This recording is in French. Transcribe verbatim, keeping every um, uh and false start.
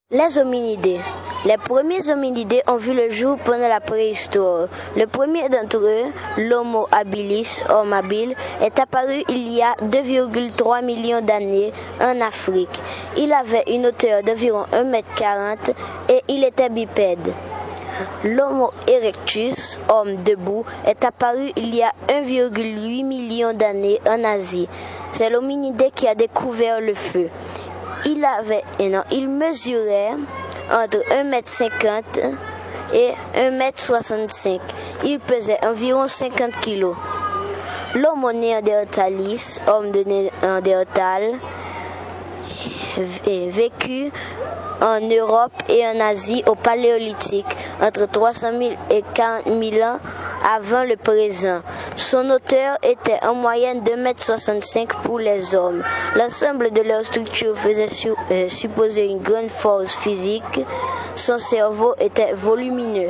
Les hominidés. Les premiers hominidés ont vu le jour pendant la préhistoire. Le premier d'entre eux, l'Homo habilis, homme habile, est apparu il y a deux virgule trois millions d'années en Afrique. Il avait une hauteur d'environ un mètre quarante et il était bipède. L'Homo erectus, homme debout, est apparu il y a un virgule huit million d'années en Asie. C'est l'hominidé qui a découvert le feu. Il avait, et non, il mesurait entre un mètre cinquante et un mètre soixante-cinq. Il pesait environ cinquante kilos. L'Homo néandertalis, homme de Néandertal, vécut en Europe et en Asie au Paléolithique, entre trois cent mille et quarante mille ans avant le présent. Son hauteur était en moyenne deux mètres soixante-cinq pour les hommes. L'ensemble de leur structure faisait su- euh, supposer une grande force physique. Son cerveau était volumineux.